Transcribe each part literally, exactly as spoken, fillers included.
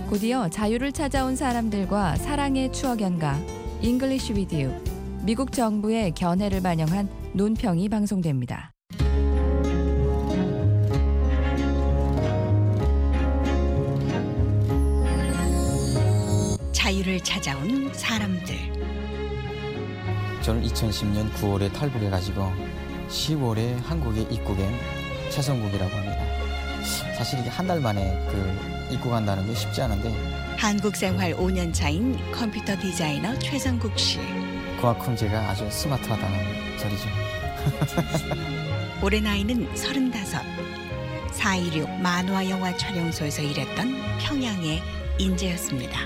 곧이어 자유를 찾아온 사람들과 사랑의 추억 연가 잉글리쉬 위드 유, 미국 정부의 견해를 반영한 논평이 방송됩니다. 자유를 찾아온 사람들. 저는 이천십 년 구월에 탈북해가지고 시월에 한국에 입국한 최성국이라고 합니다. 사실 이게 한 달 만에 그 입국한다는 게 쉽지 않은데 한국 생활 오 년 차인 컴퓨터 디자이너 최성국 씨. 그만큼 제가 아주 스마트하다는 소리죠. 올해 나이는 서른다섯. 사일육 만화 영화 촬영소에서 일했던 평양의 인재였습니다.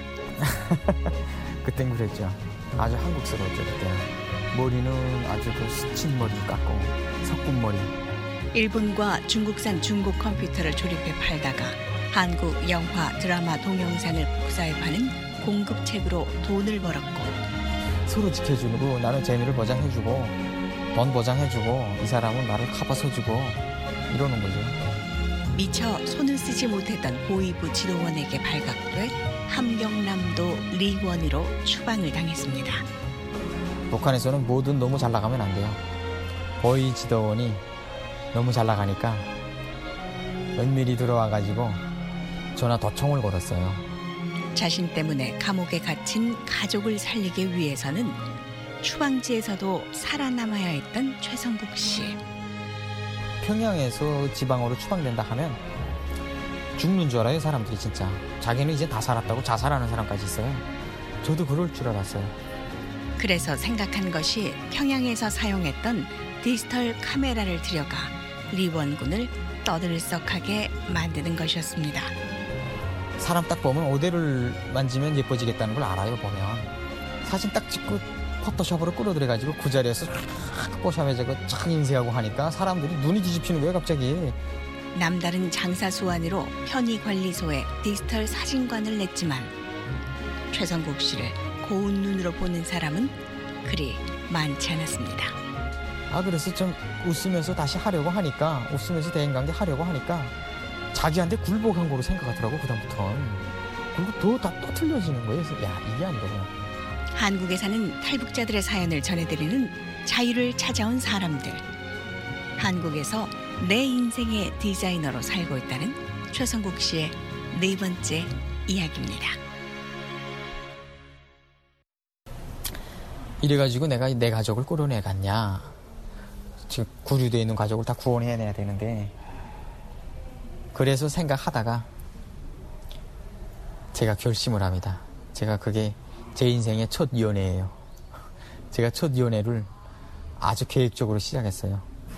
그땐 그랬죠. 아주 한국스러웠죠 그때는. 머리는 아주 그 스친 머리 깎고 석군머리. 일본과 중국산 중고 컴퓨터를 조립해 팔다가 한국 영화, 드라마, 동영상을 복사해 파는 공급책으로 돈을 벌었고, 서로 지켜주고 나는 재미를 보장해주고 돈 보장해주고 이 사람은 나를 커버 써주고 이러는 거죠. 미처 손을 쓰지 못했던 보위부 지도원에게 발각돼 함경남도 리원으로 추방을 당했습니다. 북한에서는 뭐든 너무 잘 나가면 안 돼요. 보위 지도원이 너무 잘 나가니까 은밀히 들어와가지고 전화 도청을 걸었어요. 자신 때문에 감옥에 갇힌 가족을 살리기 위해서는 추방지에서도 살아남아야 했던 최성국 씨. 평양에서 지방으로 추방된다 하면 죽는 줄 알아요 사람들이. 진짜 자기는 이제 다 살았다고 자살하는 사람까지 있어요. 저도 그럴 줄 알았어요. 그래서 생각한 것이 평양에서 사용했던 디지털 카메라를 들여가 리원군을 떠들썩하게 만드는 것이었습니다. 사람 딱 보면 오대를 만지면 예뻐지겠다는 걸 알아요. 보면 사진 딱 찍고 포토샵으로 끌어들여가지고 그 자리에서 포샵해서 착 인쇄하고 하니까 사람들이 눈이 뒤집히는 거예요 갑자기. 남다른 장사 수완으로 편의관리소에 디지털 사진관을 냈지만 최성국 씨를 고운 눈으로 보는 사람은 그리 많지 않았습니다. 아 그래서 좀 웃으면서 다시 하려고 하니까 웃으면서 대인관계 하려고 하니까 자기한테 굴복한 거로 생각하더라고 그다음부터는. 그리고 더 다 또 틀려지는 거예요. 그래서 야 이게 아니거든요. 한국에 사는 탈북자들의 사연을 전해드리는 자유를 찾아온 사람들. 한국에서 내 인생의 디자이너로 살고 있다는 최성국 씨의 네 번째 이야기입니다. 이래가지고 내가 내 가족을 끌어내갔냐. 지금 구류되어 있는 가족을 다 구원해내야 되는데 그래서 생각하다가 제가 결심을 합니다. 제가 그게 제 인생의 첫 연애예요. 제가 첫 연애를 아주 계획적으로 시작했어요.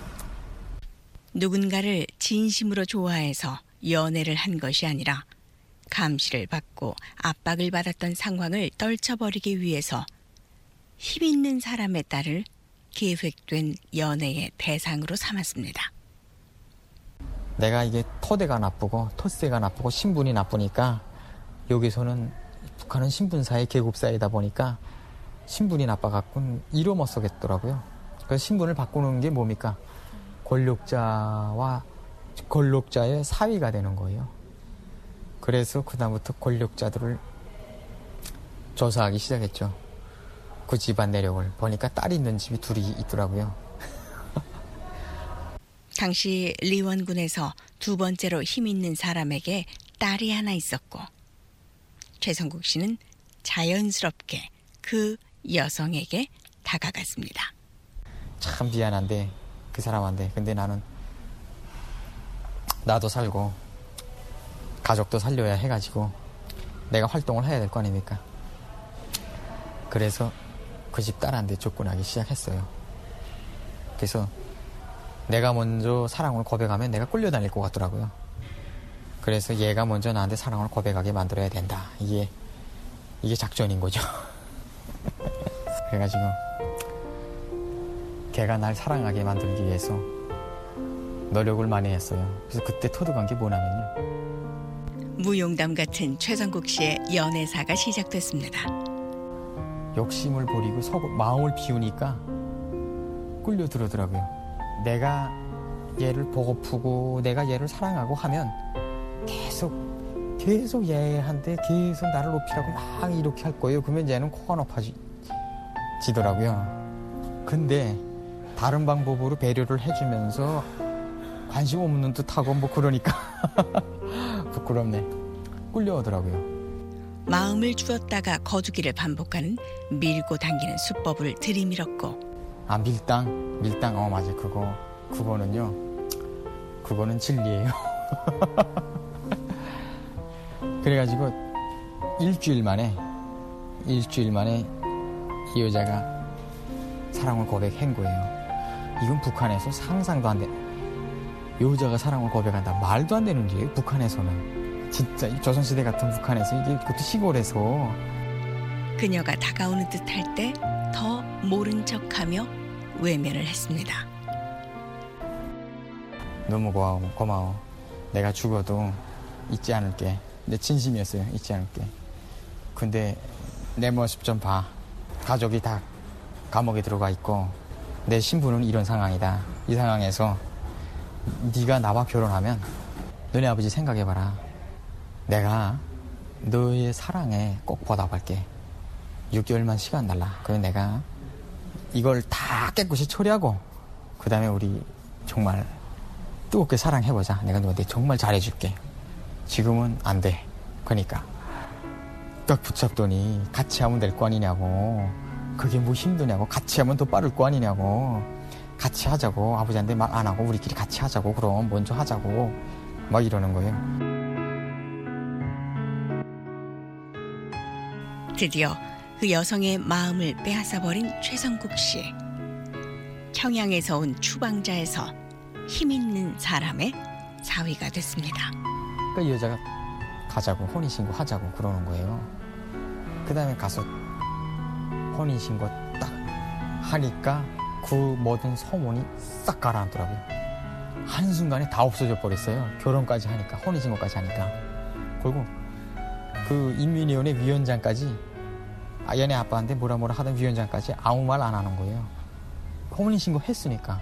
누군가를 진심으로 좋아해서 연애를 한 것이 아니라 감시를 받고 압박을 받았던 상황을 떨쳐버리기 위해서 힘 있는 사람의 딸을 계획된 연애의 대상으로 삼았습니다. 내가 이게 토대가 나쁘고 토세가 나쁘고 신분이 나쁘니까 여기서는 북한은 신분사회 계급사회다 보니까 신분이 나빠갖고는 이로 못 쓰겠더라고요. 그래서 신분을 바꾸는 게 뭡니까? 권력자와 권력자의 사위가 되는 거예요. 그래서 그다음부터 권력자들을 조사하기 시작했죠. 그 집안 내력을 보니까 딸이 있는 집이 둘이 있더라고요. 당시 리원군에서 두 번째로 힘 있는 사람에게 딸이 하나 있었고 최성국 씨는 자연스럽게 그 여성에게 다가갔습니다. 참 미안한데 그 사람한테. 근데 나는 나도 살고 가족도 살려야 해가지고 내가 활동을 해야 될 거 아닙니까? 그래서 그 집 딸한테 접근하기 시작했어요. 그래서 내가 먼저 사랑을 고백하면 내가 끌려다닐 것 같더라고요. 그래서 얘가 먼저 나한테 사랑을 고백하게 만들어야 된다. 이게 이게 작전인 거죠. 그래가지고 걔가 날 사랑하게 만들기 위해서 노력을 많이 했어요. 그래서 그때 터득한 게 뭐냐면요. 무용담 같은 최성국 씨의 연애사가 시작됐습니다. 욕심을 부리고 속, 마음을 비우니까 끌려들어더라고요. 내가 얘를 보고프고 내가 얘를 사랑하고 하면 계속 계속 얘한테 계속 나를 높이라고 막 이렇게 할 거예요. 그러면 얘는 코가 높아지더라고요. 근데 다른 방법으로 배려를 해주면서 관심 없는 듯하고 뭐 그러니까 부끄럽네. 끌려오더라고요. 마음을 주었다가 거두기를 반복하는 밀고 당기는 수법을 들이밀었고 아 밀당 밀당 어 맞아 그거 그거는요 그거는 진리예요. 그래가지고 일주일 만에 일주일 만에 이 여자가 사랑을 고백한 거예요. 이건 북한에서 상상도 안 돼. 여자가 사랑을 고백한다 말도 안 되는 일이에요. 북한에서는 진짜 이 조선시대 같은 북한에서 이게 그것도 시골에서. 그녀가 다가오는 듯할 때 더 모른 척하며 외면을 했습니다. 너무 고마워 고마워. 내가 죽어도 잊지 않을게. 내 진심이었어요. 잊지 않을게. 근데 내 모습 좀 봐. 가족이 다 감옥에 들어가 있고 내 신부는 이런 상황이다. 이 상황에서 네가 나와 결혼하면 너네 아버지 생각해봐라. 내가 너의 사랑에 꼭 보답할게. 육 개월만 시간 달라. 그럼 내가 이걸 다 깨끗이 처리하고 그 다음에 우리 정말 뜨겁게 사랑해보자. 내가 너한테 정말 잘해줄게. 지금은 안 돼. 그러니까 딱 붙잡더니 같이 하면 될 거 아니냐고. 그게 뭐 힘드냐고. 같이 하면 더 빠를 거 아니냐고. 같이 하자고. 아버지한테 말 안 하고 우리끼리 같이 하자고. 그럼 먼저 하자고 막 이러는 거예요. 드디어 그 여성의 마음을 빼앗아버린 최성국 씨. 평양에서 온 추방자에서 힘있는 사람의 사위가 됐습니다. 그러니까 이 여자가 가자고 혼인신고 하자고 그러는 거예요. 그 다음에 가서 혼인신고 딱 하니까 그 모든 소문이 싹 가라앉더라고요. 한순간에 다 없어져 버렸어요. 결혼까지 하니까 혼인신고까지 하니까. 그리고 그 인민위원회 위원장까지 아, 얘네 아빠한테 뭐라 뭐라 하던 위원장까지 아무 말 안 하는 거예요. 혼인신고 했으니까.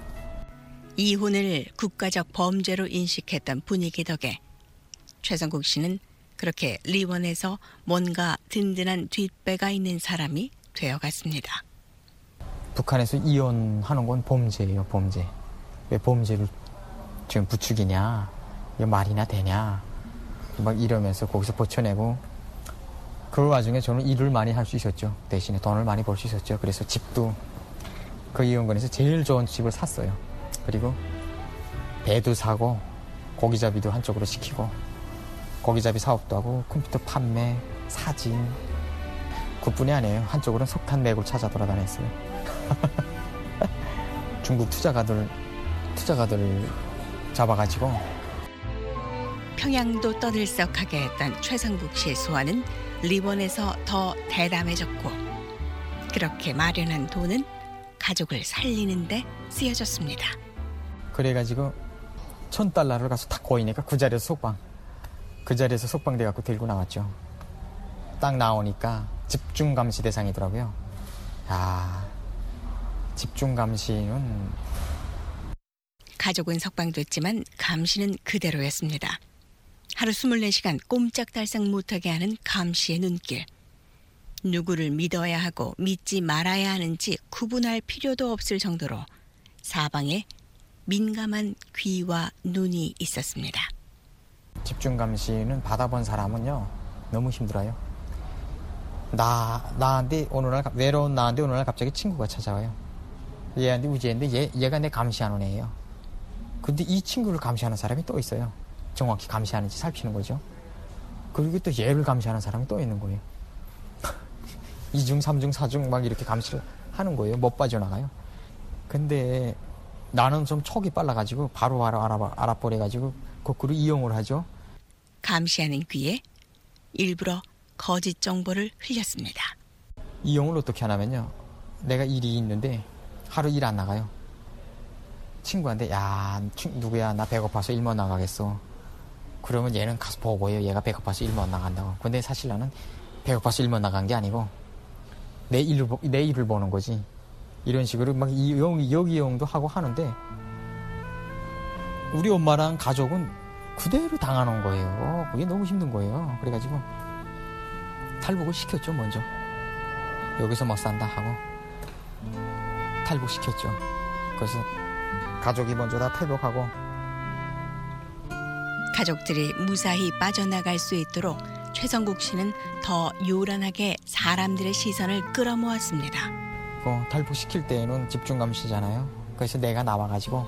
이혼을 국가적 범죄로 인식했던 분위기 덕에 최성국 씨는 그렇게 리원에서 뭔가 든든한 뒷배가 있는 사람이 되어갔습니다. 북한에서 이혼하는 건 범죄예요. 범죄. 왜 범죄를 지금 부추기냐. 이게 말이나 되냐. 막 이러면서 거기서 버텨내고 그 와중에 저는 일을 많이 할 수 있었죠. 대신에 돈을 많이 벌 수 있었죠. 그래서 집도 그 이혼권에서 제일 좋은 집을 샀어요. 그리고 배도 사고 고기잡이도 한쪽으로 시키고 고기잡이 사업도 하고 컴퓨터 판매, 사진 그뿐이 아니에요. 한쪽으로는 석탄 매골 찾아 돌아다녔어요. 중국 투자가들 투자가들 잡아가지고 평양도 떠들썩하게 했던 최성국 씨의 소원은 리본에서 더 대담해졌고 그렇게 마련한 돈은 가족을 살리는 데 쓰여졌습니다. 그래가지고 천 달러를 가서 딱 고이니까 그 자리에서 속방 그 자리에서 속방돼 갖고 들고 나왔죠. 딱 나오니까 집중감시 대상이더라고요. 야, 집중감시는 가족은 석방됐지만 감시는 그대로였습니다. 하루 스물네 시간 꼼짝달싹 못하게 하는 감시의 눈길. 누구를 믿어야 하고 믿지 말아야 하는지 구분할 필요도 없을 정도로 사방에 민감한 귀와 눈이 있었습니다. 집중감시는 받아본 사람은요 너무 힘들어요. 나, 나한테 어느 날 외로운 나한테 어느 날 갑자기 친구가 찾아와요. 얘한테 우지한테 얘, 얘가 내 감시하는 애예요. 근데 이 친구를 감시하는 사람이 또 있어요. 정확히 감시하는지 살피는 거죠. 그리고 또 얘를 감시하는 사람이 또 있는 거예요. 이중, 삼중, 사중 막 이렇게 감시를 하는 거예요. 못 빠져나가요. 근데 나는 좀 촉이 빨라가지고 바로 알아, 알아, 알아버려가지고 거꾸로 이용을 하죠. 감시하는 귀에 일부러 거짓 정보를 흘렸습니다. 이용을 어떻게 하냐면요. 내가 일이 있는데 하루 일 안 나가요. 친구한테 야 누구야 나 배고파서 일 못 나가겠어. 그러면 얘는 가서 보고요. 얘가 배고파서 일 못 나간다고. 근데 사실 나는 배고파서 일 못 나간 게 아니고 내 일을, 내 일을 보는 거지. 이런 식으로 막 이용, 여기용도 하고 하는데 우리 엄마랑 가족은 그대로 당하는 거예요. 그게 너무 힘든 거예요. 그래가지고 탈북을 시켰죠. 먼저 여기서 못 산다 하고 탈북시켰죠. 그래서 가족이 먼저 다 탈북하고 가족들이 무사히 빠져나갈 수 있도록 최성국 씨는 더 요란하게 사람들의 시선을 끌어모았습니다. 그 탈북시킬 때에는 집중감시잖아요. 그래서 내가 나와가지고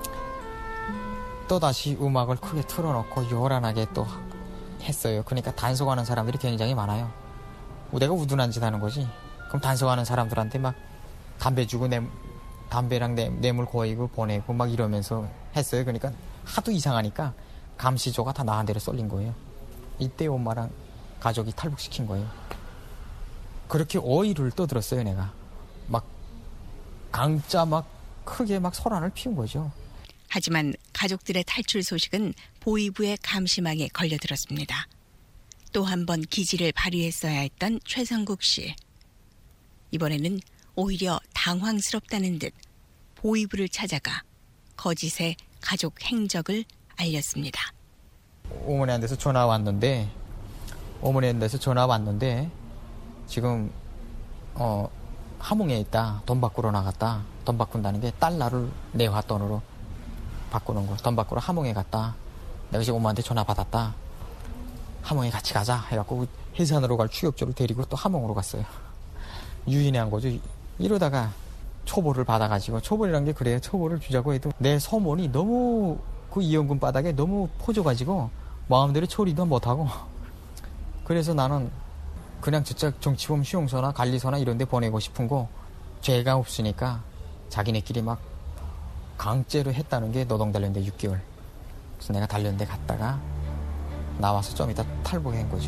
또다시 음악을 크게 틀어놓고 요란하게 또 했어요. 그러니까 단속하는 사람들이 굉장히 많아요. 내가 우둔한 짓 하는 거지. 그럼 단속하는 사람들한테 막 담배 주고 내, 담배랑 뇌, 뇌물 고이고 보내고 막 이러면서 했어요. 그러니까 하도 이상하니까 감시조가 다 나한 대로 쏠린 거예요. 이때 엄마랑 가족이 탈북시킨 거예요. 그렇게 어이를 떠들었어요. 내가 막 강짜 막 크게 막 소란을 피운 거죠. 하지만 가족들의 탈출 소식은 보위부의 감시망에 걸려들었습니다. 또 한 번 기지를 발휘했어야 했던 최성국 씨. 이번에는 오히려 당황스럽다는 듯 보위부를 찾아가 거짓의 가족 행적을 알렸습니다. 어머니한테서 전화 왔는데 어머니한테서 전화 왔는데 지금 어 함흥에 있다. 돈 바꾸러 나갔다. 돈 바꾼다는 게 달러를 내화 돈으로 바꾸는 거. 돈 바꾸러 함흥에 갔다. 내가 지금 엄마한테 전화 받았다. 함흥에 같이 가자 해갖고 해산으로 갈 추격조를 데리고 또 함흥으로 갔어요. 유인한 거죠. 이러다가 초보를 받아가지고 초보이란 게 그래요. 초보를 주자고 해도 내 서문이 너무 그 이연금 바닥에 너무 퍼져가지고 마음대로 처리도 못하고 그래서 나는 그냥 진짜 정치범 수용소나 관리소나 이런 데 보내고 싶은 거 죄가 없으니까 자기네끼리 막 강제로 했다는 게 노동단련대 육 개월. 그래서 내가 단련대 갔다가 나와서 좀 이따 탈북한 거죠.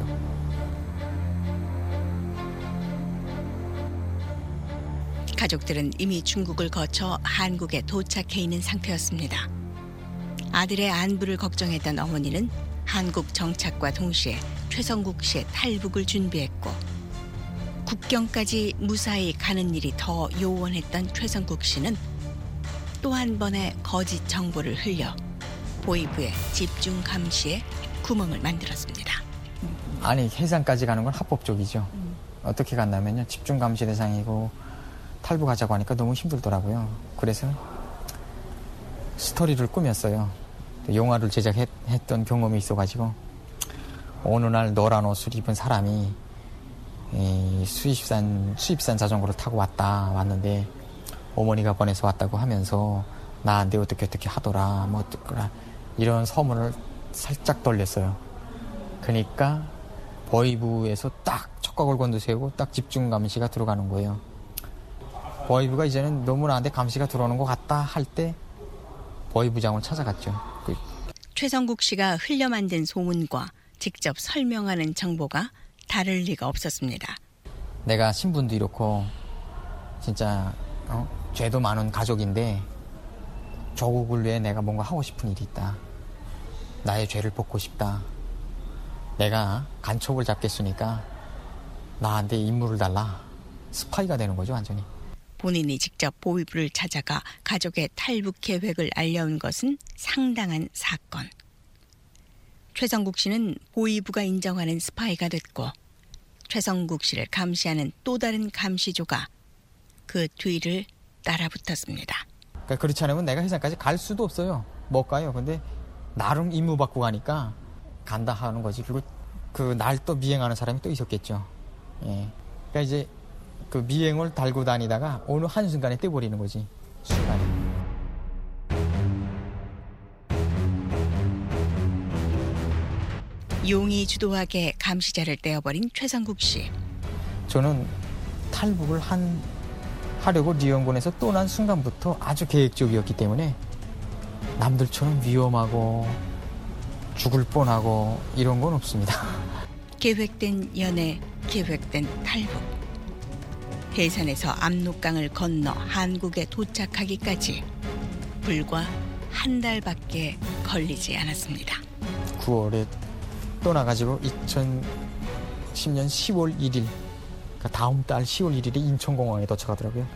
가족들은 이미 중국을 거쳐 한국에 도착해 있는 상태였습니다. 아들의 안부를 걱정했던 어머니는 한국 정착과 동시에 최성국 씨의 탈북을 준비했고 국경까지 무사히 가는 일이 더 요원했던 최성국 씨는 또 한 번의 거짓 정보를 흘려 보위부의 집중 감시에 구멍을 만들었습니다. 아니 해상까지 가는 건 합법적이죠. 음. 어떻게 갔냐면요. 집중 감시 대상이고 탈북하자고 하니까 너무 힘들더라고요. 그래서 스토리를 꾸몄어요. 영화를 제작했던 경험이 있어가지고 어느 날 노란 옷을 입은 사람이 이 수입산 수입산 자전거를 타고 왔다 왔는데 어머니가 보내서 왔다고 하면서 나한테 어떻게 어떻게 하더라 뭐 어떡하라 이런 소문을 살짝 돌렸어요. 그러니까 보위부에서 딱 촉각을 곤두세우고 딱 집중 감시가 들어가는 거예요. 보위부가 이제는 너무 나한테 감시가 들어오는 것 같다 할 때 보위부장을 찾아갔죠. 그 최성국 씨가 흘려 만든 소문과 직접 설명하는 정보가 다를 리가 없었습니다. 내가 신분도 이렇고 진짜 어? 죄도 많은 가족인데 조국을 위해 내가 뭔가 하고 싶은 일이 있다. 나의 죄를 벗고 싶다. 내가 간첩을 잡겠으니까 나한테 임무를 달라. 스파이가 되는 거죠, 완전히. 본인이 직접 보위부를 찾아가 가족의 탈북 계획을 알려온 것은 상당한 사건. 최성국 씨는 보위부가 인정하는 스파이가 됐고 최성국 씨를 감시하는 또 다른 감시조가 그 뒤를 따라붙었습니다. 그러니까 그렇지 않으면 내가 해상까지 갈 수도 없어요. 못 가요. 근데 나름 임무 받고 가니까 간다 하는 거지. 그리고 그 날 또 미행하는 사람이 또 있었겠죠. 예. 그러니까 이제 그 미행을 달고 다니다가 어느 한순간에 떼버리는 거지. 순간에. 용이 주도하게 감시자를 떼어버린 최성국 씨. 저는 탈북을 한, 하려고 리연군에서 떠난 순간부터 아주 계획적이었기 때문에 남들처럼 위험하고 죽을 뻔하고 이런 건 없습니다. 계획된 연애, 계획된 탈북. 해산에서 압록강을 건너 한국에 도착하기까지 불과 한 달밖에 걸리지 않았습니다. 구월에 떠나가지고 이천십 년 시월 일일, 그러니까 다음 달 시월 일일에 인천공항에 도착하더라고요.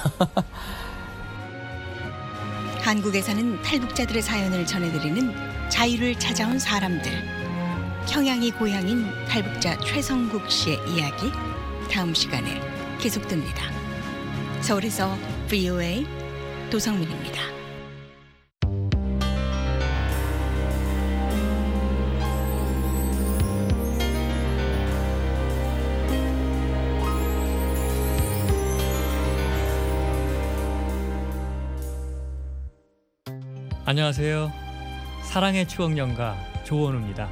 한국에서는 탈북자들의 사연을 전해드리는 자유를 찾아온 사람들. 평양이 고향인 탈북자 최성국 씨의 이야기 다음 시간에 계속됩니다. 서울에서 브이오에이 도성민입니다. 안녕하세요. 사랑의 추억 연가 조원우입니다.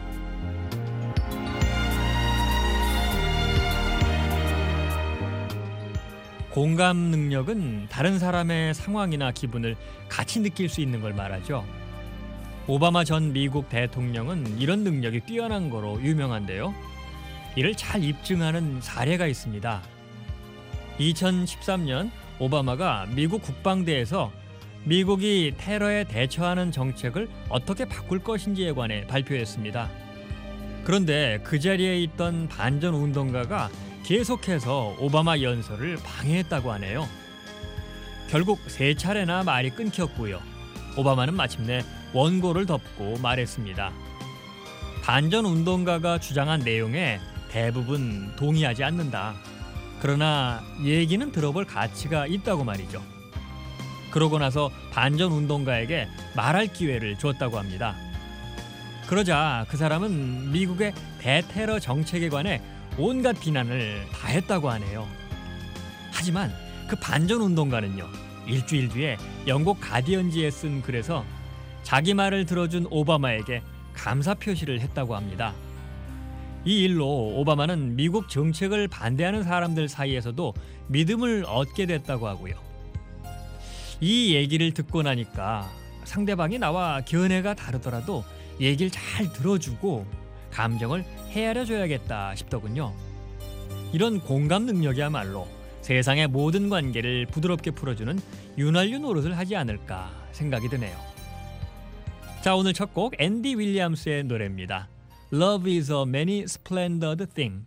공감 능력은 다른 사람의 상황이나 기분을 같이 느낄 수 있는 걸 말하죠. 오바마 전 미국 대통령은 이런 능력이 뛰어난 거로 유명한데요. 이를 잘 입증하는 사례가 있습니다. 이천십삼 년 오바마가 미국 국방대에서 미국이 테러에 대처하는 정책을 어떻게 바꿀 것인지에 관해 발표했습니다. 그런데 그 자리에 있던 반전 운동가가 계속해서 오바마 연설을 방해했다고 하네요. 결국 세 차례나 말이 끊겼고요. 오바마는 마침내 원고를 덮고 말했습니다. 반전 운동가가 주장한 내용에 대부분 동의하지 않는다. 그러나 얘기는 들어볼 가치가 있다고 말이죠. 그러고 나서 반전 운동가에게 말할 기회를 줬다고 합니다. 그러자 그 사람은 미국의 대테러 정책에 관해 온갖 비난을 다 했다고 하네요. 하지만 그 반전 운동가는요, 일주일 뒤에 영국 가디언지에 쓴 글에서 자기 말을 들어준 오바마에게 감사 표시를 했다고 합니다. 이 일로 오바마는 미국 정책을 반대하는 사람들 사이에서도 믿음을 얻게 됐다고 하고요. 이 얘기를 듣고 나니까 상대방이 나와 견해가 다르더라도 얘기를 잘 들어주고 감정을 헤아려줘야겠다 싶더군요. 이런 공감 능력이야말로 세상의 모든 관계를 부드럽게 풀어주는 윤활유 노릇을 하지 않을까 생각이 드네요. 자, 오늘 첫 곡 앤디 윌리엄스의 노래입니다. Love is a many splendid thing.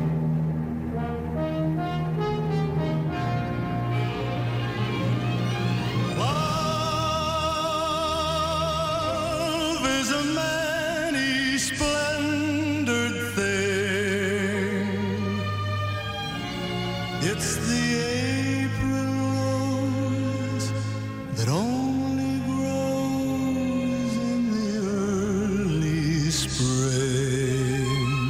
It's the April rose that only grows in the early spring.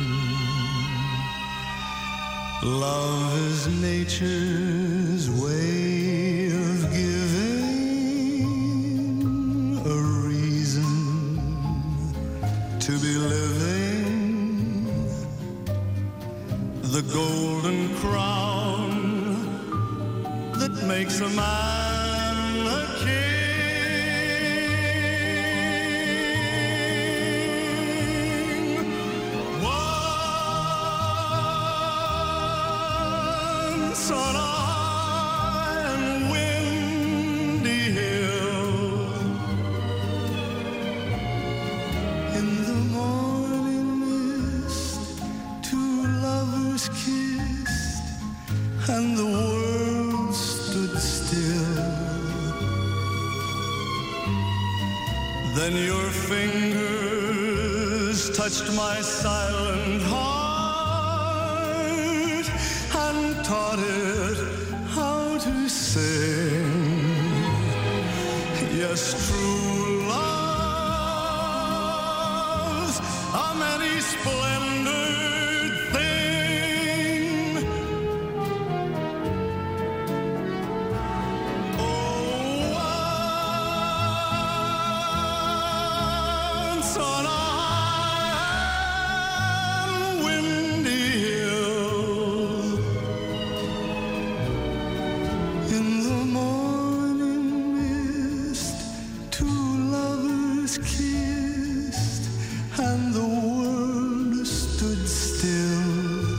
Love is nature's way of giving a reason to be living. The golden crown that makes a man a king. Once on a high and windy hill, in the morning mist, two lovers kissed, and the world stood still. Then your fingers touched my silent heart and taught it how to sing. Yes, true love's a many splendid thing. Once on a high and windy hill, in the morning mist, two lovers kissed, and the world stood still.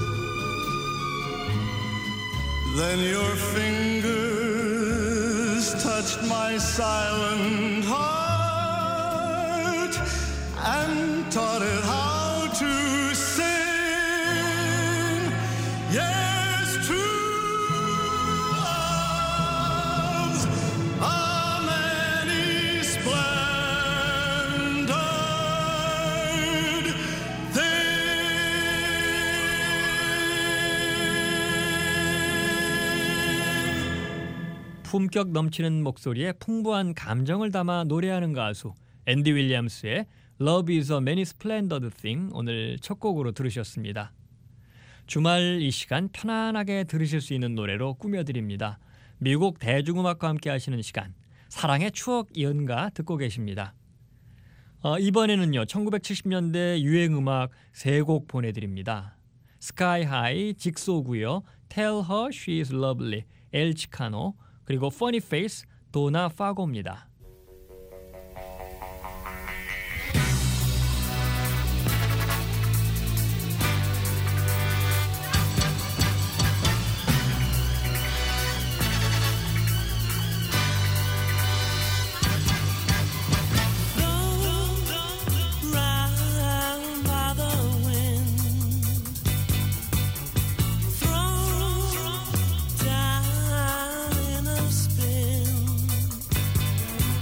Then your fingers touched my silent heart and taught it how to sing. Yes, true love's a many splendid 품격 넘치는 목소리에 풍부한 감정을 담아 노래하는 가수 앤디 윌리엄스의 Love is a many splendid thing 오늘 첫 곡으로 들으셨습니다. 주말 이 시간 편안하게 들으실 수 있는 노래로 꾸며드립니다. 미국 대중음악과 함께 하시는 시간 사랑의 추억 연가 듣고 계십니다. 어, 이번에는요 천구백칠십 년대 유행음악 세 곡 보내드립니다. 스카이 하이, 직소고요, Tell Her She's Lovely, 엘 치카노, 그리고 Funny Face, 도나 파고입니다. Down in a spin.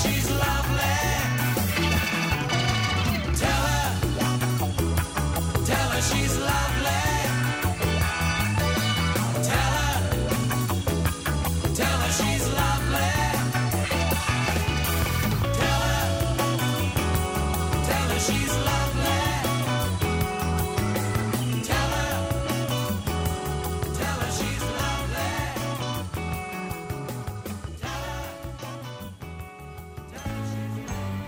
she's lovely. Tell her, tell her she's lovely. Tell her, tell her she's lovely. Tell her, tell her she's lovely. Tell her, tell her she's lovely. Tell her, tell her she's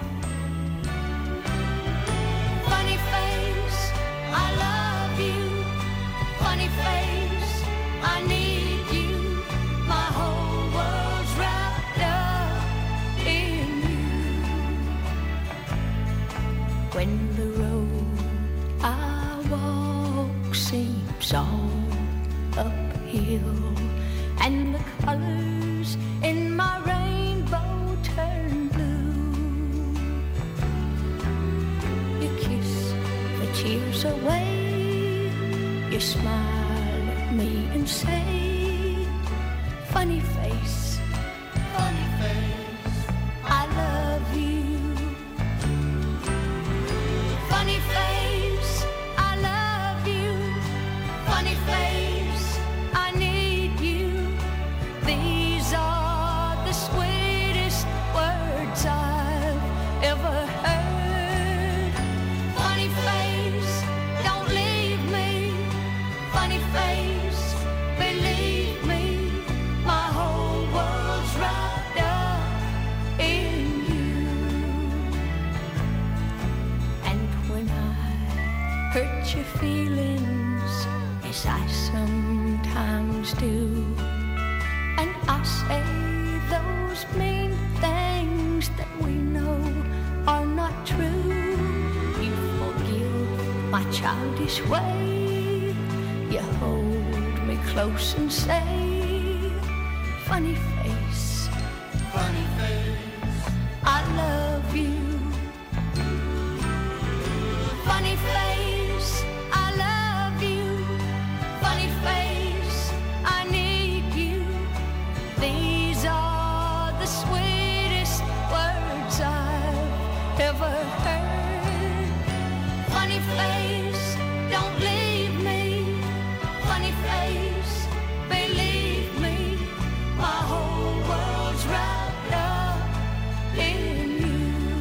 Funny face, I love you. Funny face, I need you. My whole world's wrapped up in you. When the road I walk seems all uphill, and the colors in my rainbow turn blue, you kiss the tears away. You smile at me and say, funny face, funny face, I love you. Funny face, I love you. Funny face, I need you. These are the sweetest words I've ever heard. Funny face, don't leave me. Funny face, believe me. My whole world's wrapped up in you. And when I hurt your feelings, as I sometimes do, and I say those mean things that we know are not true, you forgive my childish way. You hold me close and say, funny face, funny face, I love you. Funny face, I love you. Funny face, I need you. These are the sweetest words I've ever heard. Funny face, don't leave me. Funny face, believe me. My whole world's wrapped up in you.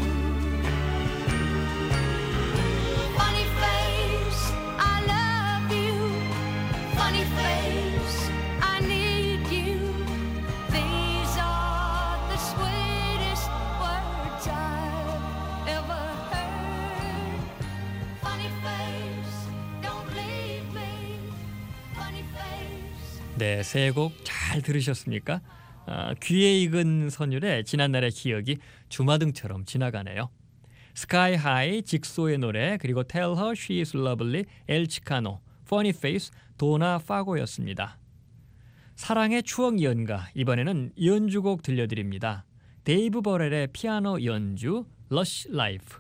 Funny face, I love you. Funny face, I need you. These are the sweetest words I've ever heard. Funny face, don't leave me. Funny face. 네, 세 곡 잘 들으셨습니까? 아, 귀에 익은 선율에 지난날의 기억이 주마등처럼 지나가네요. 스카이 하이, 직소의 노래, 그리고 Tell Her She Is Lovely, 엘 치카노, Funny Face, 도나 파고였습니다. 사랑의 추억 연가, 이번에는 연주곡 들려드립니다. 데이브 버렐의 피아노 연주, Lush Life.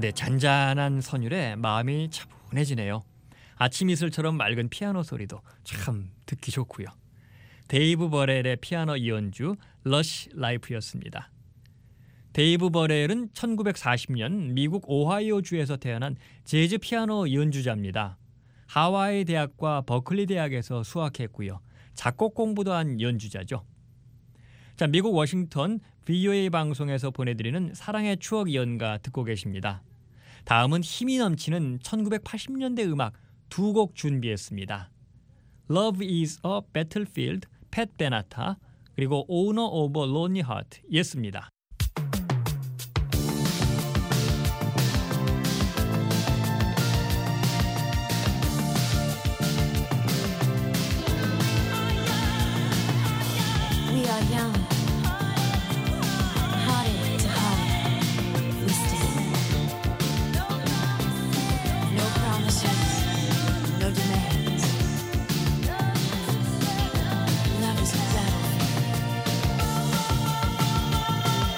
근데 잔잔한 선율에 마음이 차분해지네요. 아침 이슬처럼 맑은 피아노 소리도 참 듣기 좋고요. 데이브 버렐의 피아노 연주 러시 라이프였습니다. 데이브 버렐은 천구백사십 년 미국 오하이오주에서 태어난 재즈 피아노 연주자입니다. 하와이 대학과 버클리 대학에서 수학했고요. 작곡 공부도 한 연주자죠. 자, 미국 워싱턴 브이오에이 방송에서 보내드리는 사랑의 추억 연가 듣고 계십니다. 다음은 힘이 넘치는 천구백팔십 년대 음악 두 곡 준비했습니다. Love is a Battlefield, 팻 베나타, 그리고 Owner of a Lonely Heart 였습니다. We are young, hearted to heart, we stand. No promises, no demands. Love is a battlefield.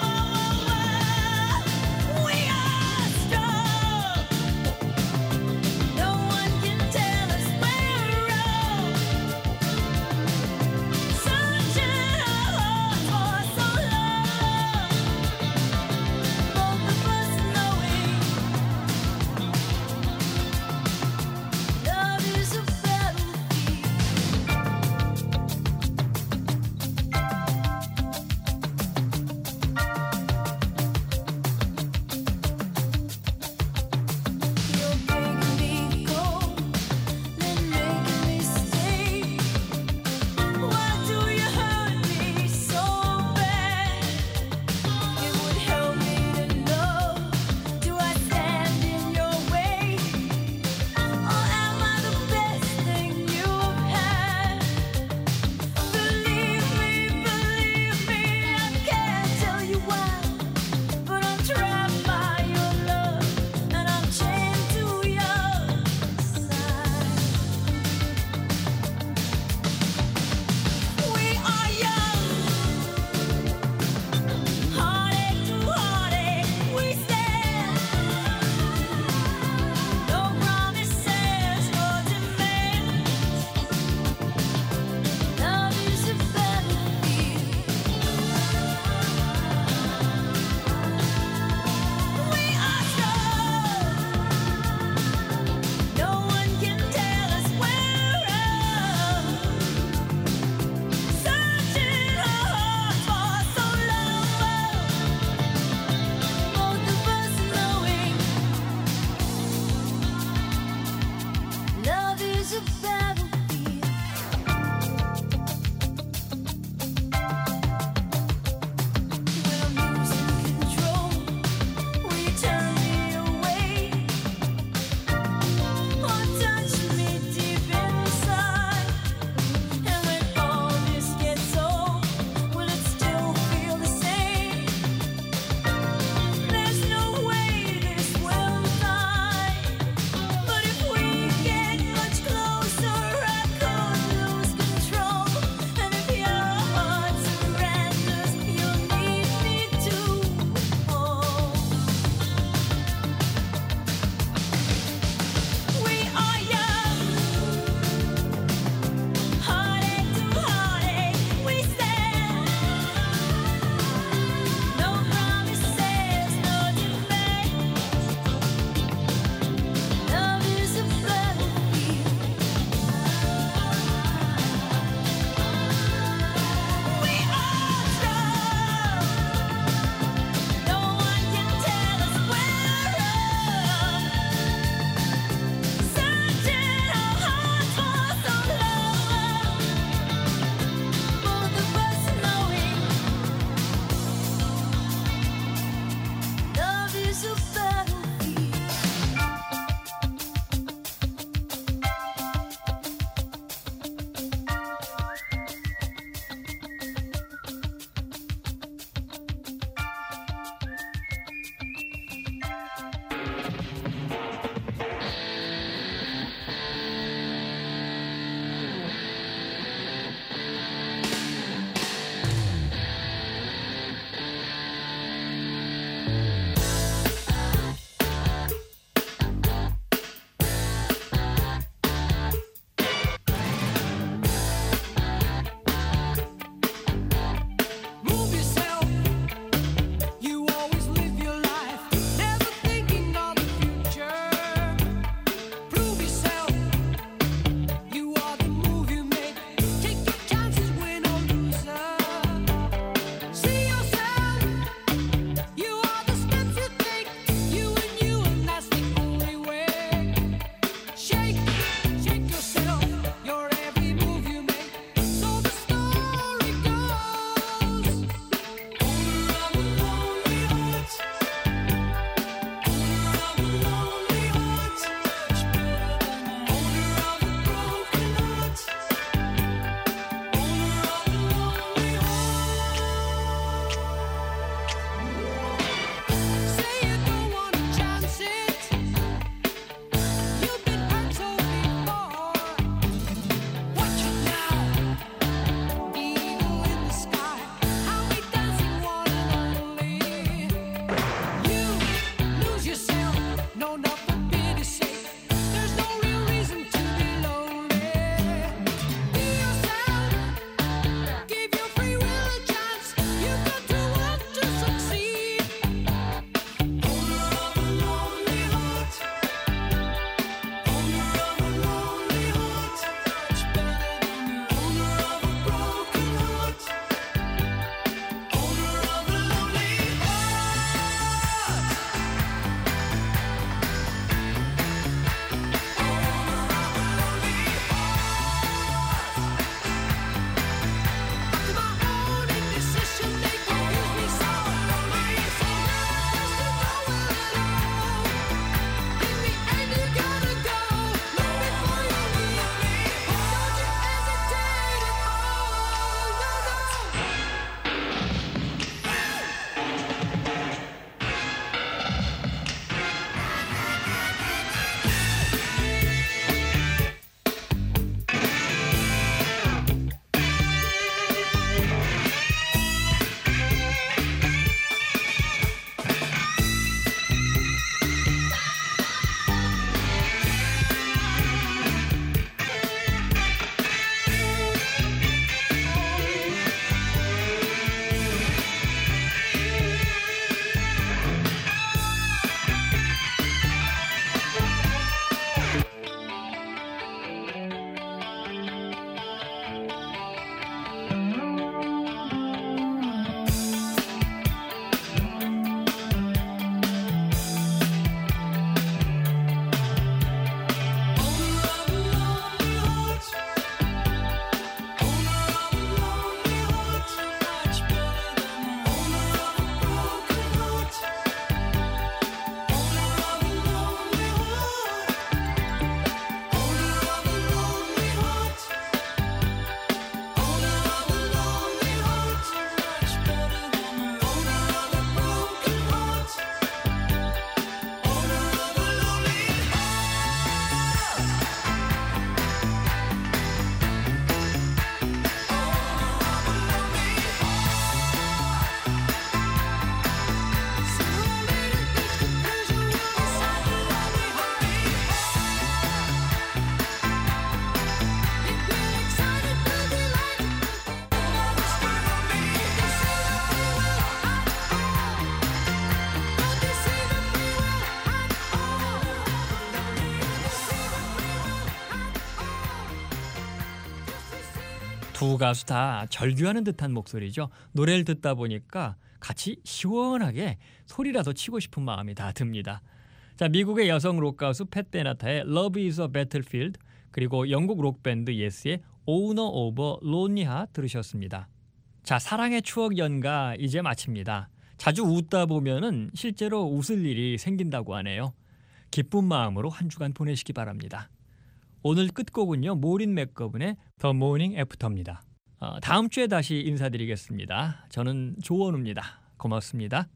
두 가수 다 절규하는 듯한 목소리죠. 노래를 듣다 보니까 같이 시원하게 소리라도 치고 싶은 마음이 다 듭니다. 자, 미국의 여성 록 가수 팻 베나타의 Love is a Battlefield, 그리고 영국 록밴드 예스의 Owner of a Lonely Heart 들으셨습니다. 자, 사랑의 추억 연가 이제 마칩니다. 자주 웃다 보면은 실제로 웃을 일이 생긴다고 하네요. 기쁜 마음으로 한 주간 보내시기 바랍니다. 오늘 끝곡은요, 모린 맥거븐의 The Morning After입니다. 어, 다음 주에 다시 인사드리겠습니다. 저는 조원우입니다. 고맙습니다.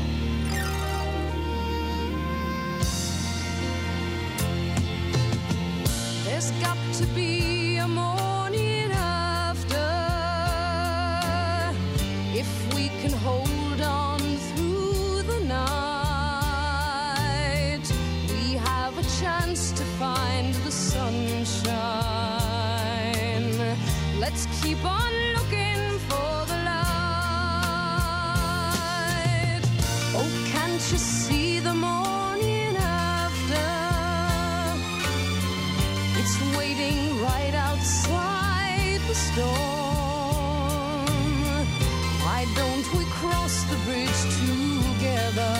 There's got to be a morning after if we can hold on through the night. We have a chance to find the sunshine. Let's keep on looking for the light. Oh, can't you see the morning after? It's waiting right outside the storm. Why don't we cross the bridge together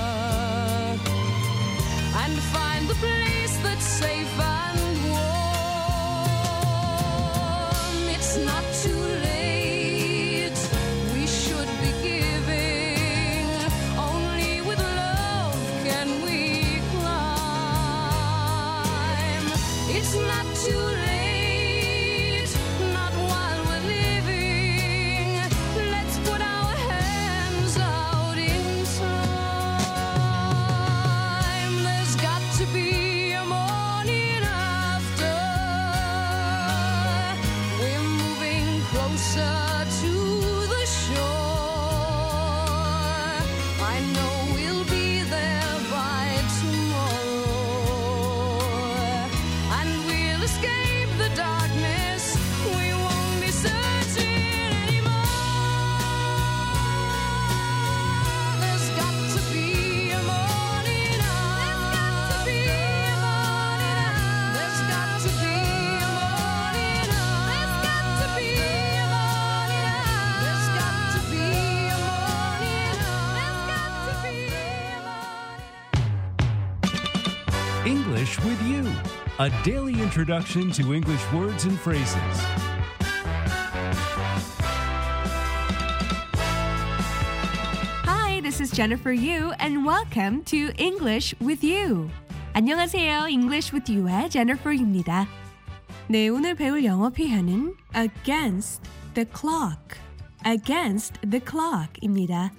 and find the place that's safe and warm? It's not too late. We should be giving. Only with love can we climb. It's not too late, not while we're living. Let's put our hands out in time. There's got to be a morning after. We're moving closer to the shore. I know we'll be there by tomorrow. And we'll escape the darkness. We won't be searching anymore. There's got to be a morning after. There's got to be a morning after. There's got to be a morning after. There's got to be a morning after. There's got to be a morning after. English with You, a daily introduction to English words and phrases. Hi, this is Jennifer Yu and welcome to English with You. 안녕하세요. English with You의 Jennifer입니다. 네, 오늘 배울 영어 표현은 against the clock. against the clock입니다.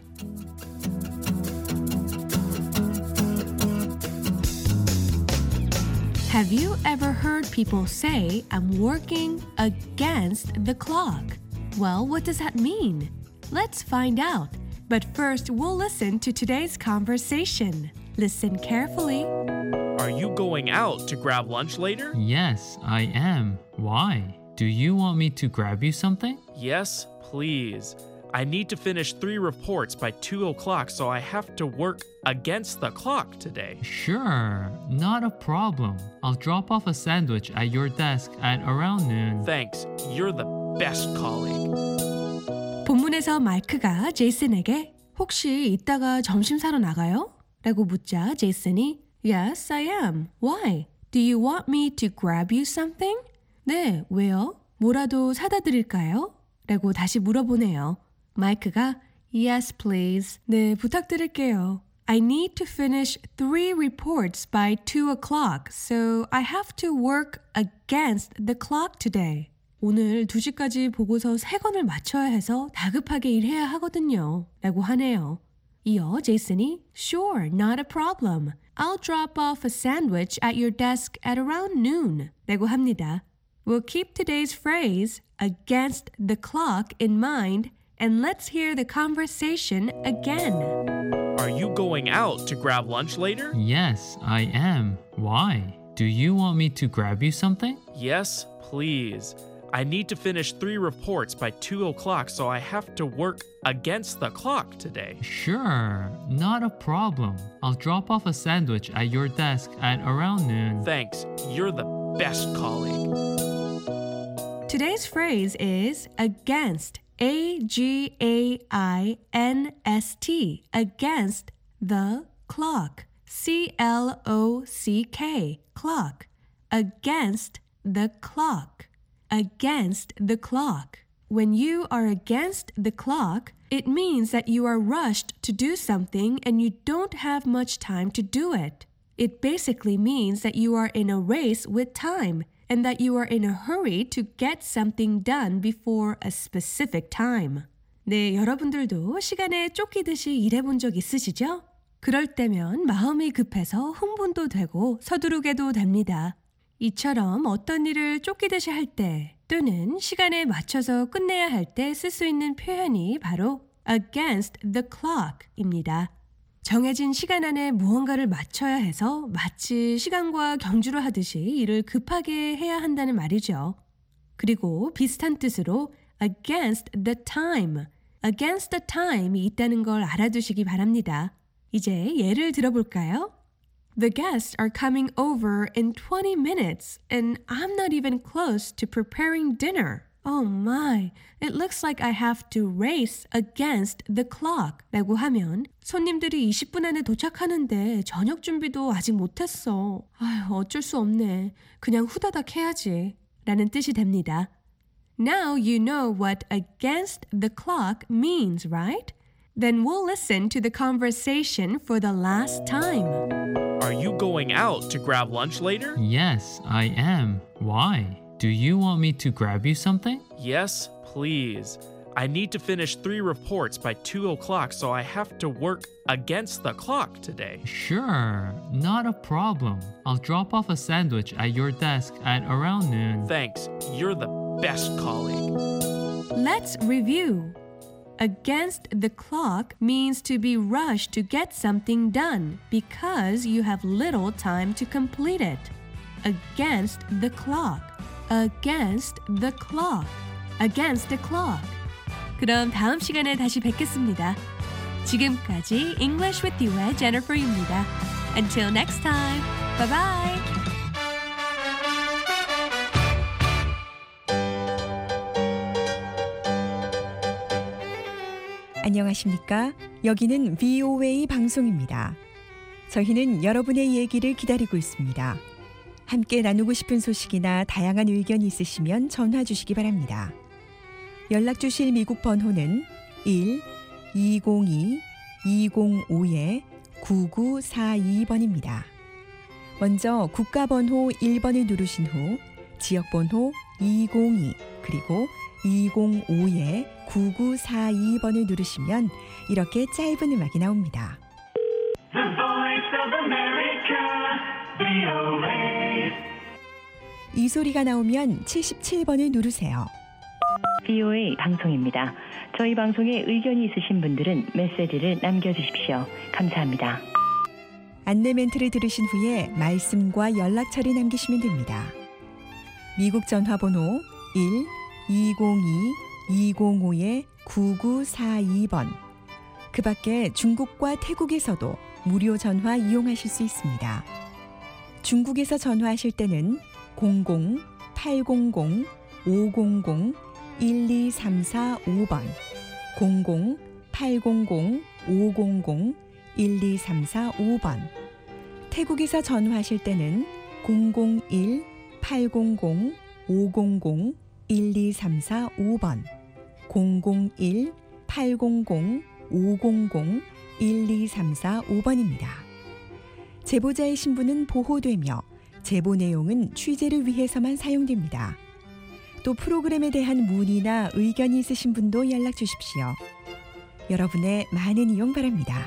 Have you ever heard people say, I'm working against the clock? Well, what does that mean? Let's find out. But first, we'll listen to today's conversation. Listen carefully. Are you going out to grab lunch later? Yes, I am. Why? Do you want me to grab you something? Yes, please. I need to finish three reports by two o'clock, so I have to work against the clock today. Sure, not a problem. I'll drop off a sandwich at your desk at around noon. Thanks. You're the best colleague. 본문에서 마이크가 제이슨에게 혹시 이따가 점심 사러 나가요? 라고 묻자 제이슨이 Yes, I am. Why? Do you want me to grab you something? 네, 왜요? 뭐라도 사다 드릴까요? 라고 다시 물어보네요. 마이크가 Yes, please. 네, 부탁드릴게요. I need to finish three reports by two o'clock, so I have to work against the clock today. 오늘 두 시까지 보고서 세 권을 맞춰야 해서 다급하게 일해야 하거든요. 라고 하네요. 이어 제이슨이 Sure, not a problem. I'll drop off a sandwich at your desk at around noon. 라고 합니다. We'll keep today's phrase against the clock in mind and let's hear the conversation again. Are you going out to grab lunch later? Yes, I am. Why? Do you want me to grab you something? Yes, please. I need to finish three reports by two o'clock, so I have to work against the clock today. Sure, not a problem. I'll drop off a sandwich at your desk at around noon. Thanks. You're the best colleague. Today's phrase is against. A G A I N S T. Against the clock. C L O C K. Clock. Against the clock. Against the clock. When you are against the clock, it means that you are rushed to do something and you don't have much time to do it. It basically means that you are in a race with time and that you are in a hurry to get something done before a specific time. 네, 여러분들도 시간에 쫓기듯이 일해본 적 있으시죠? 그럴 때면 마음이 급해서 흥분도 되고 서두르게도 됩니다. 이처럼 어떤 일을 쫓기듯이 할 때 또는 시간에 맞춰서 끝내야 할 때 쓸 수 있는 표현이 바로 against the clock입니다. 정해진 시간 안에 무언가를 맞춰야 해서 마치 시간과 경주를 하듯이 일을 급하게 해야 한다는 말이죠. 그리고 비슷한 뜻으로 against the time, against the time이 있다는 걸 알아두시기 바랍니다. 이제 예를 들어볼까요? The guests are coming over in twenty minutes and I'm not even close to preparing dinner. Oh my, it looks like I have to race against the clock 라고 하면 손님들이 이십 분 안에 도착하는데 저녁 준비도 아직 못했어. 아휴, 어쩔 수 없네. 그냥 후다닥 해야지 라는 뜻이 됩니다. Now you know what against the clock means, right? Then we'll listen to the conversation for the last time. Are you going out to grab lunch later? Yes, I am. Why? Do you want me to grab you something? Yes, please. I need to finish three reports by two o'clock, so I have to work against the clock today. Sure, not a problem. I'll drop off a sandwich at your desk at around noon. Thanks. You're the best colleague. Let's review. Against the clock means to be rushed to get something done because you have little time to complete it. Against the clock. Against the clock. Against the clock. 그럼 다음 시간에 다시 뵙겠습니다. 지금까지 English with You의 Jennifer입니다. Until next time. Bye bye. 안녕하십니까? 여기는 브이오에이 방송입니다. 저희는 여러분의 얘기를 기다리고 있습니다. 함께 나누고 싶은 소식이나 다양한 의견이 있으시면 전화 주시기 바랍니다. 연락 주실 미국 번호는 일 이공이 이공오 구구사이 번입니다. 먼저 국가번호 일 번을 누르신 후 지역번호 이공이 그리고 이공오 구구사이 번을 누르시면 이렇게 짧은 음악이 나옵니다. The Voice of America, 브이오에이. 이 소리가 나오면 칠십칠 번을 누르세요. 브이오에이 방송입니다. 저희 방송에 의견이 있으신 분들은 메시지를 남겨주십시오. 감사합니다. 안내 멘트를 들으신 후에 말씀과 연락처를 남기시면 됩니다. 미국 전화번호 일 이공이 이공오 구구사이 번. 그 밖에 중국과 태국에서도 무료 전화 이용하실 수 있습니다. 중국에서 전화하실 때는 공공 팔공공 오공공 일이삼사오 번, 공공 팔공공 오공공 일이삼사오 번. 태국에서 전화하실 때는 공공일 팔공공 오공공 일이삼사오 번, 공공일 팔공공 오공공 일이삼사오 번입니다. 제보자의 신분은 보호되며 제보 내용은 취재를 위해서만 사용됩니다. 또 프로그램에 대한 문의나 의견이 있으신 분도 연락 주십시오. 여러분의 많은 이용 바랍니다.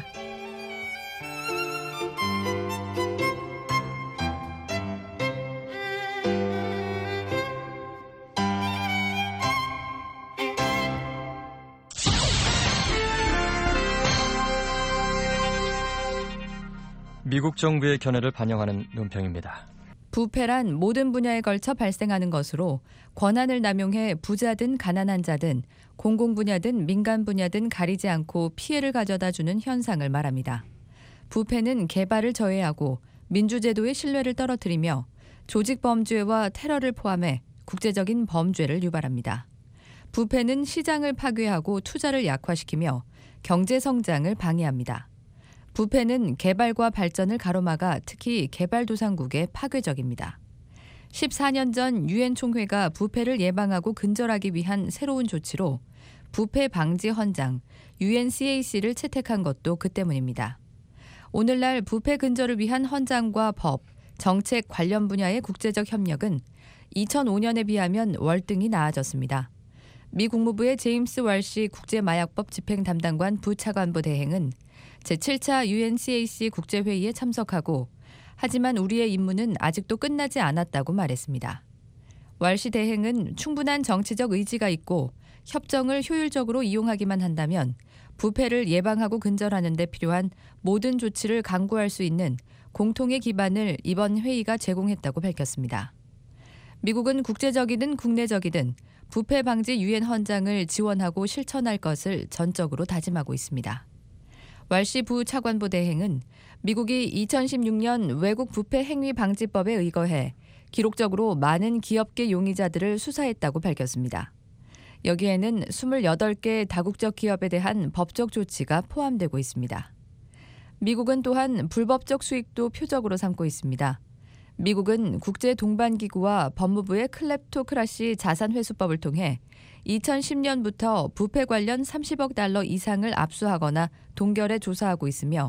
미국 정부의 견해를 반영하는 논평입니다. 부패란 모든 분야에 걸쳐 발생하는 것으로 권한을 남용해 부자든 가난한 자든 공공 분야든 민간 분야든 가리지 않고 피해를 가져다 주는 현상을 말합니다. 부패는 개발을 저해하고 민주제도의 신뢰를 떨어뜨리며 조직 범죄와 테러를 포함해 국제적인 범죄를 유발합니다. 부패는 시장을 파괴하고 투자를 약화시키며 경제 성장을 방해합니다. 부패는 개발과 발전을 가로막아 특히 개발도상국에 파괴적입니다. 십사 년 전 유엔 총회가 부패를 예방하고 근절하기 위한 새로운 조치로 부패 방지 헌장 유엔씨에이씨를 채택한 것도 그 때문입니다. 오늘날 부패 근절을 위한 헌장과 법, 정책 관련 분야의 국제적 협력은 이천오 년에 비하면 월등히 나아졌습니다. 미 국무부의 제임스 월시 국제마약법 집행 담당관 부차관보 대행은 제칠 차 유엔씨에이씨 국제회의에 참석하고 하지만 우리의 임무는 아직도 끝나지 않았다고 말했습니다. 월시 대행은 충분한 정치적 의지가 있고 협정을 효율적으로 이용하기만 한다면 부패를 예방하고 근절하는 데 필요한 모든 조치를 강구할 수 있는 공통의 기반을 이번 회의가 제공했다고 밝혔습니다. 미국은 국제적이든 국내적이든 부패 방지 유엔 헌장을 지원하고 실천할 것을 전적으로 다짐하고 있습니다. 월시 부차관보 대행은 미국이 이천십육 년 외국 부패 행위 방지법에 의거해 기록적으로 많은 기업계 용의자들을 수사했다고 밝혔습니다. 여기에는 이십팔 개 다국적 기업에 대한 법적 조치가 포함되고 있습니다. 미국은 또한 불법적 수익도 표적으로 삼고 있습니다. 미국은 국제동반기구와 법무부의 클랩토크라시 자산회수법을 통해 이천십 년부터 부패 관련 삼십억 달러 이상을 압수하거나 동결해 조사하고 있으며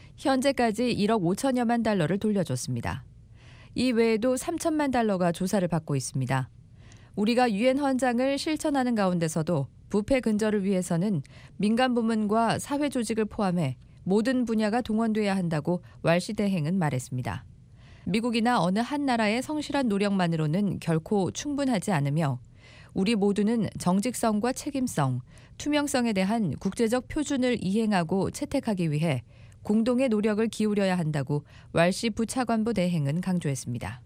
현재까지 일억 오천여만 달러를 돌려줬습니다. 이 외에도 삼천만 달러가 조사를 받고 있습니다. 우리가 유엔 헌장을 실천하는 가운데서도 부패 근절을 위해서는 민간 부문과 사회 조직을 포함해 모든 분야가 동원돼야 한다고 월시 대행은 말했습니다. 미국이나 어느 한 나라의 성실한 노력만으로는 결코 충분하지 않으며 우리 모두는 정직성과 책임성, 투명성에 대한 국제적 표준을 이행하고 채택하기 위해 공동의 노력을 기울여야 한다고 월시 부차관보 대행은 강조했습니다.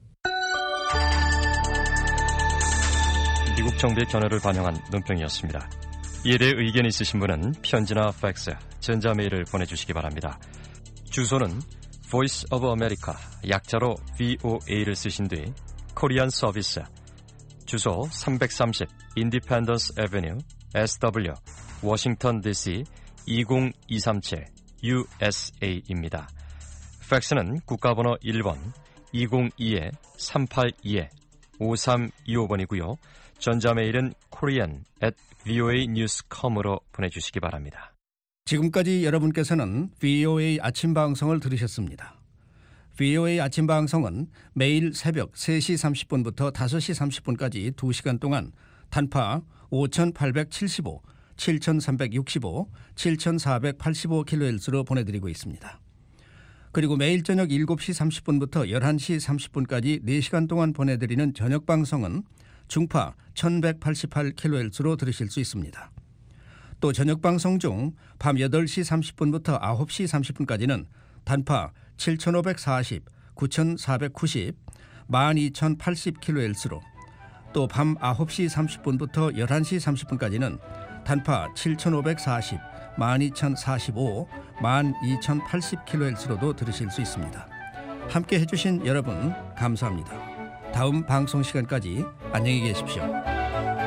미국 정부의 견해를 반영한 논평이었습니다. 이에 대해 의견이 있으신 분은 편지나 팩스, 전자메일을 보내주시기 바랍니다. 주소는 Voice of America, 약자로 브이오에이를 쓰신 뒤 코리안 서비스, 주소 삼백삼십 Independence Avenue, 에스더블유, 워싱턴 디씨 이공이삼칠 유에스에이입니다. 팩스는 국가번호 일 번 이공이 삼팔이 오삼이오 번이고요. 전자메일은 korean at voa news dot com으로 보내주시기 바랍니다. 지금까지 여러분께서는 브이오에이 아침방송을 들으셨습니다. 브이오에이 아침방송은 매일 새벽 세 시 삼십 분부터 다섯 시 삼십 분까지 두 시간 동안 단파 오천팔백칠십오, 칠천삼백육십오, 칠천사백팔십오 킬로헤르츠로 보내드리고 있습니다. 그리고 매일 저녁 일곱 시 삼십 분부터 열한 시 삼십 분까지 네 시간 동안 보내드리는 저녁방송은 중파 천백팔십팔 킬로헤르츠로 들으실 수 있습니다. 또 저녁방송 중 밤 여덟 시 삼십 분부터 아홉 시 삼십 분까지는 단파 칠천오백사십, 구천사백구십, 만 이천팔십 킬로헤르츠로 또 밤 아홉 시 삼십 분부터 열한 시 삼십 분까지는 단파 칠천오백사십, 만 이천사십오, 만 이천팔십 킬로헤르츠로도 들으실 수 있습니다. 함께 해주신 여러분 감사합니다. 다음 방송 시간까지 안녕히 계십시오.